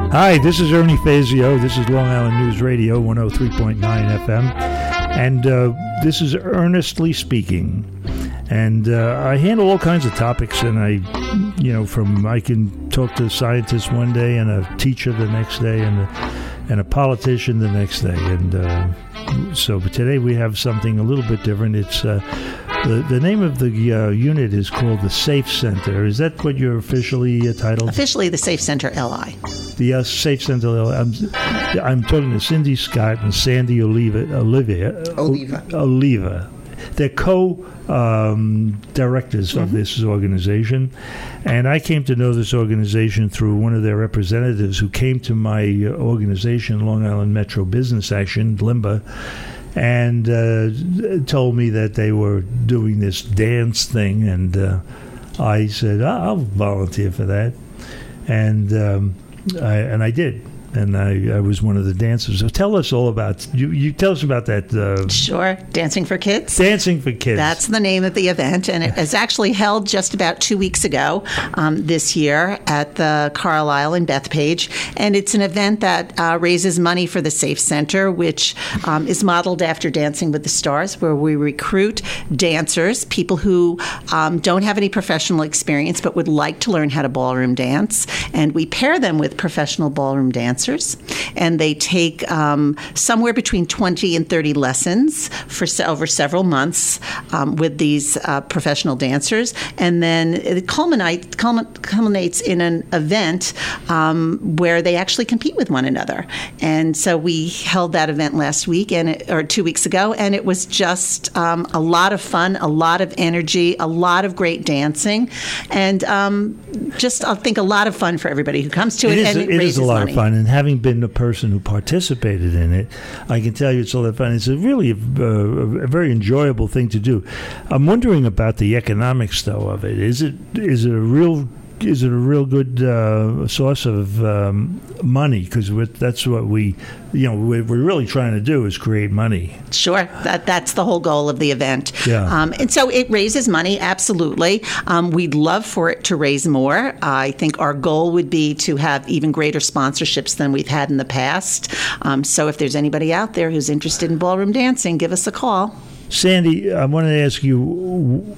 Hi, this is Ernie Fazio. This is Long Island News Radio, 103.9 FM. And this is Earnestly Speaking. And I handle all kinds of topics, and I can talk to a scientist one day and a teacher the next day and a politician the next day. And but today we have something a little bit different. It's the name of the unit is called the Safe Center. Is that what you're officially titled? Officially, the Safe Center LI. The Safe Center LI. I'm talking to Cindy Scott and Sandy Oliva. They're co-directors of this organization. And I came to know this organization through one of their representatives who came to my organization, Long Island Metro Business Action, LIMBA, and told me that they were doing this dance thing. And I said, I'll volunteer for that. And I did. And I was one of the dancers. So tell us all about you. Tell us about that. Sure, Dancing for Kids. Dancing for Kids. That's the name of the event, and it was actually held just about 2 weeks ago this year at the Carlisle in Bethpage. And it's an event that raises money for the Safe Center, which is modeled after Dancing with the Stars, where we recruit dancers, people who don't have any professional experience but would like to learn how to ballroom dance, and we pair them with professional ballroom dancers. And they take somewhere between 20 and 30 lessons for over several months with these professional dancers. And then it culminates in an event where they actually compete with one another. And so we held that event last week, or 2 weeks ago, and it was just a lot of fun, a lot of energy, a lot of great dancing, and just, I think, a lot of fun for everybody who comes to it. It is a lot of fun. And having been the person who participated in it, I can tell you it's a lot of fun. It's a very enjoyable thing to do. I'm wondering about the economics, though, of it. Is it a real good source of money? Because that's what we're really trying to do is create money. Sure, that's the whole goal of the event. Yeah. And so it raises money, absolutely. We'd love for it to raise more. I think our goal would be to have even greater sponsorships than we've had in the past. So if there's anybody out there who's interested in ballroom dancing, give us a call. Sandy, I wanted to ask you,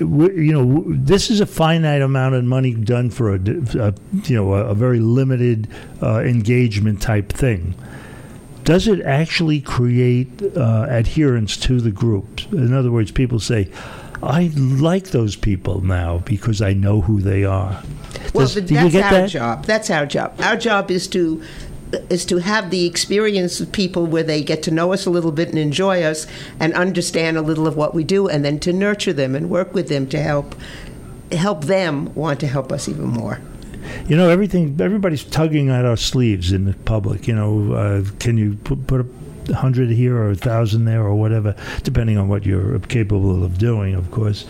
this is a finite amount of money done for a very limited engagement type thing. Does it actually create adherence to the group? In other words, people say, I like those people now because I know who they are. That's our job. That's our job. Our job is to have the experience of people where they get to know us a little bit and enjoy us and understand a little of what we do, and then to nurture them and work with them to help them want to help us even more. Everybody's tugging at our sleeves in the public. Can you put 100 here or 1,000 there or whatever, depending on what you're capable of doing, of course.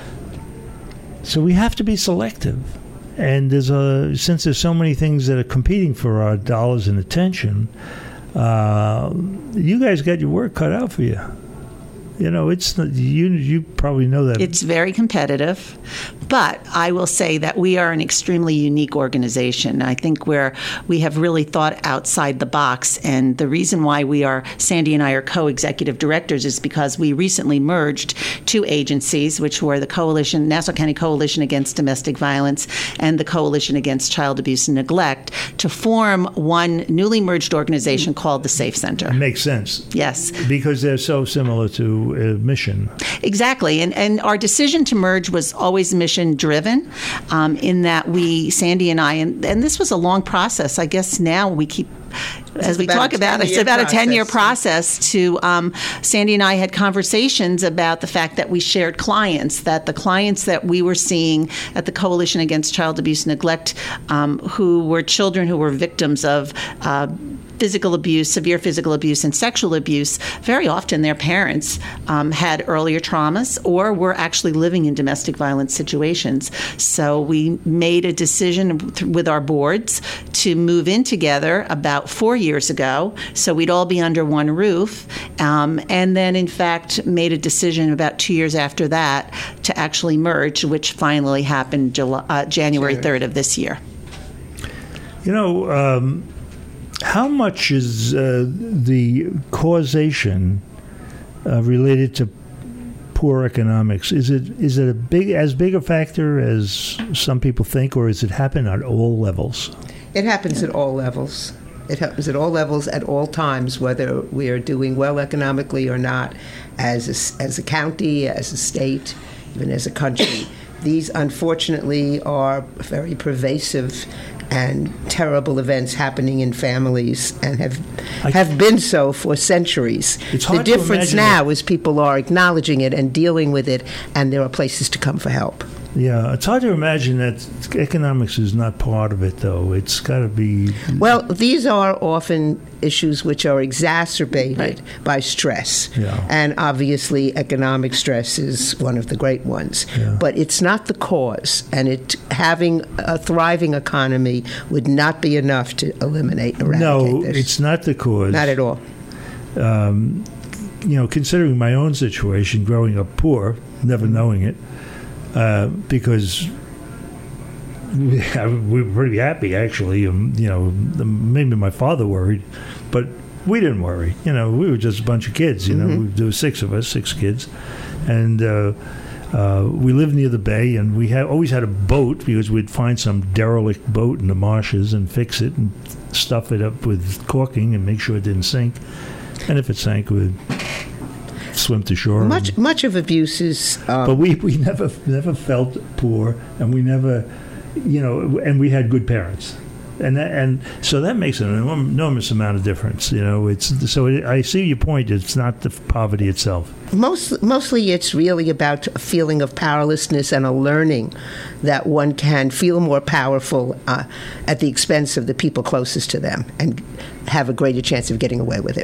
So we have to be selective. And since there's so many things that are competing for our dollars and attention, you guys got your work cut out for you. It's you probably know that. It's very competitive, but I will say that we are an extremely unique organization. I think we have really thought outside the box, and the reason why Sandy and I are co-executive directors is because we recently merged two agencies, which were the Nassau County Coalition Against Domestic Violence and the Coalition Against Child Abuse and Neglect, to form one newly merged organization called the Safe Center. It makes sense. Yes. Because they're so similar to mission. Exactly. And our decision to merge was always mission driven, in that Sandy and I, and this was a long process. I guess now we keep, as we talk about, it's about a 10-year process. Sandy and I had conversations about the fact that we shared clients, that the clients that we were seeing at the Coalition Against Child Abuse and Neglect, who were children who were victims of physical abuse, severe physical abuse, and sexual abuse, very often their parents had earlier traumas or were actually living in domestic violence situations. So we made a decision with our boards to move in together about 4 years ago, so we'd all be under one roof, and then in fact made a decision about 2 years after that to actually merge, which finally happened January 3rd of this year. How much is the causation related to poor economics? Is it as big a factor as some people think, or does it happen at all levels? It happens at all levels. It happens at all levels, at all times, whether we are doing well economically or not, as a county, as a state, even as a country. These, unfortunately, are very pervasive and terrible events happening in families, and have been so for centuries. The difference now is people are acknowledging it and dealing with it, and there are places to come for help. Yeah, it's hard to imagine that economics is not part of it, though. It's got to be... Well, these are often issues which are exacerbated by stress. Yeah. And obviously, economic stress is one of the great ones. Yeah. But it's not the cause. And having a thriving economy would not be enough to eradicate No, this. it's not the cause. Not at all. Considering my own situation, growing up poor, never knowing it, because we were pretty happy, actually. Maybe my father worried, but we didn't worry. We were just a bunch of kids. There were 6 of us, 6 kids, and we lived near the bay, and we always had a boat because we'd find some derelict boat in the marshes and fix it and stuff it up with caulking and make sure it didn't sink. And if it sank, we'd swim to shore. Much of abuse is... but we never felt poor, and we never, and we had good parents. And so that makes an enormous amount of difference. I see your point. It's not the poverty itself. Mostly it's really about a feeling of powerlessness and a learning that one can feel more powerful at the expense of the people closest to them and have a greater chance of getting away with it.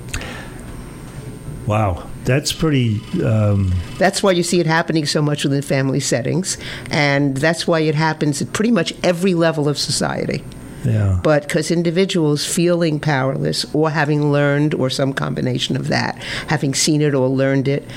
Wow. That's pretty... That's why you see it happening so much within family settings, and that's why it happens at pretty much every level of society. Yeah. But because individuals feeling powerless or having learned, or some combination of that, having seen it or learned it,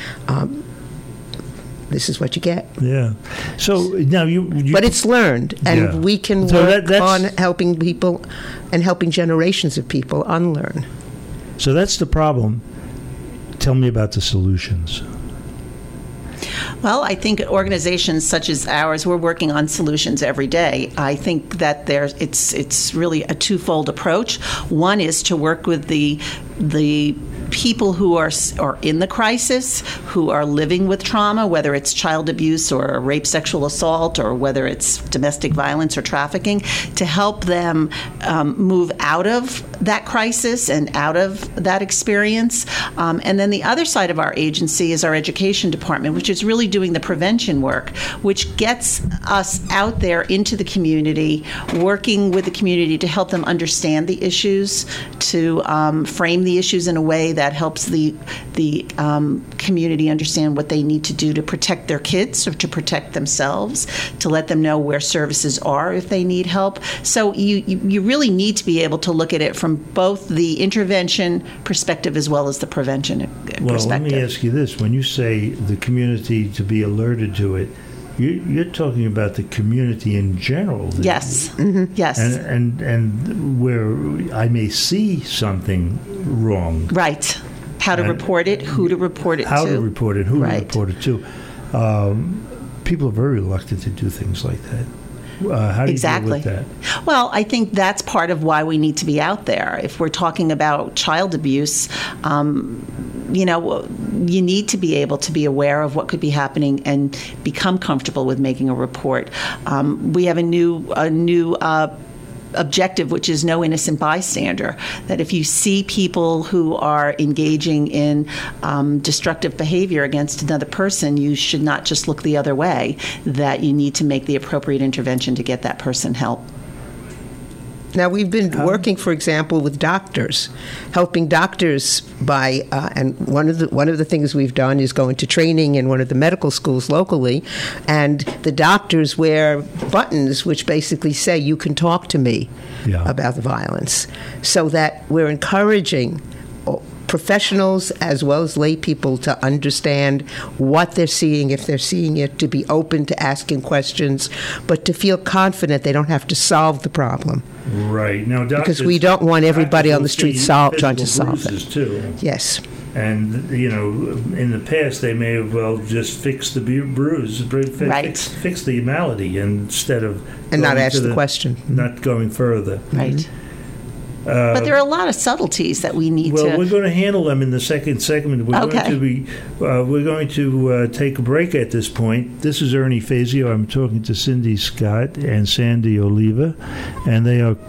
this is what you get. Yeah. So now you but it's learned, and we can work on helping people and helping generations of people unlearn. So that's the problem. Tell me about the solutions. Well, I think organizations such as ours, we're working on solutions every day. I think that it's really a twofold approach. One is to work with the people who are in the crisis, who are living with trauma, whether it's child abuse or rape, sexual assault, or whether it's domestic violence or trafficking, to help them move out of that crisis and out of that experience. And then the other side of our agency is our education department, which is really doing the prevention work, which gets us out there into the community, working with the community to help them understand the issues, to frame the issues in a way that helps the community understand what they need to do to protect their kids or to protect themselves, to let them know where services are if they need help. So you really need to be able to look at it from both the intervention perspective as well as the prevention perspective. Well, let me ask you this. When you say the community to be alerted to it, you're talking about the community in general. Yes. Mm-hmm. Yes. And where I may see something wrong. Right. How to report it, who to report it to. How to report it, who to report it to. People are very reluctant to do things like that. How do you deal with that? Well, I think that's part of why we need to be out there. If we're talking about child abuse, you need to be able to be aware of what could be happening and become comfortable with making a report. We have a new objective, which is no innocent bystander, that if you see people who are engaging in destructive behavior against another person, you should not just look the other way, that you need to make the appropriate intervention to get that person help. Now, we've been working, for example, with doctors, helping doctors by, and one of the things we've done is going to training in one of the medical schools locally, and the doctors wear buttons which basically say, "You can talk to me about the violence," so that we're encouraging professionals as well as lay people to understand what they're seeing, if they're seeing it, to be open to asking questions, but to feel confident they don't have to solve the problem. Right. Now, because we don't want everybody on the street trying to solve it. Too. Yes. And, in the past, they may have just fixed the bruise, fix the malady instead of... And not ask the question. Not going further. Right. But there are a lot of subtleties that we need to... Well, we're going to handle them in the second segment. We're going to take a break at this point. This is Ernie Fazio. I'm talking to Cindy Scott and Sandy Oliva, and they are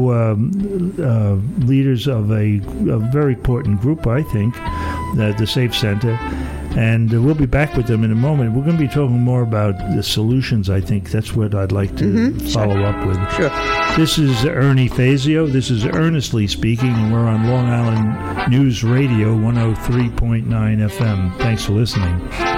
co-leaders of a very important group, I think, the Safe Center. And we'll be back with them in a moment. We're going to be talking more about the solutions, I think. That's what I'd like to follow up with. Sure. This is Ernie Fazio. This is Earnestly Speaking, and we're on Long Island News Radio 103.9 FM. Thanks for listening.